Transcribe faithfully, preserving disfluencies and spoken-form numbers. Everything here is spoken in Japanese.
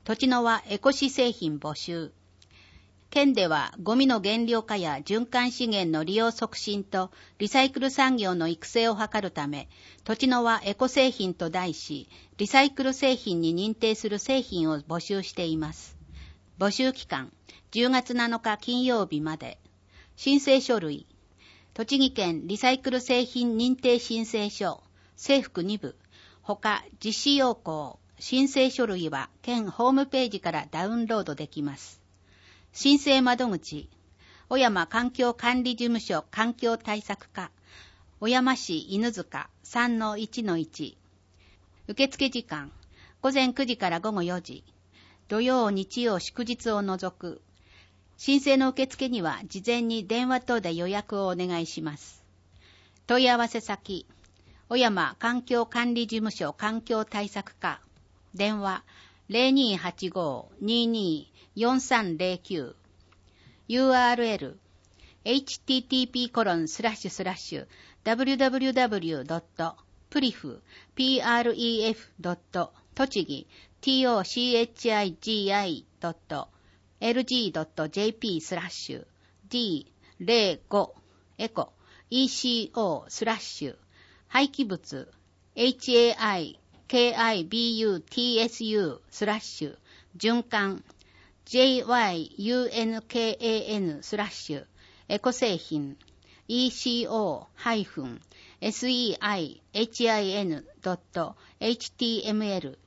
土地の輪エコシ製品募集。県ではゴミの減量化や循環資源の利用促進とリサイクル産業の育成を図るため、土地の輪エコ製品と題し、リサイクル製品に認定する製品を募集しています。募集期間、じゅうがつなのか金曜日まで。申請書類、栃木県リサイクル製品認定申請書、制服に部、ほか実施要項、申請書類は県ホームページからダウンロードできます。申請窓口、小山環境管理事務所環境対策課、小山市犬塚 さんのいちのいち。受付時間、ごぜんくじからごごよじ。土曜、日曜、祝日を除く。申請の受付には事前に電話等で予約をお願いします。問い合わせ先、小山環境管理事務所環境対策課、電話 ゼロにーはちごーにーにーよんさんゼロきゅう。ユーアールエル、エイチティーティーピーコロンスラッシュスラッシュダブリュダブリュダブリュドットプリフドットとちぎトチギドットエルジードットジェーピースラッシュ ディーゼロご エコ イーシーオー スラッシュ廃棄物 エイチエーアイケーアイビーユーティーエスユー スラッシュ循環 ジェイワイユーエヌケーエーエヌ スラッシュエコ製品 イーシーオー セイン ドットエイチティーエムエル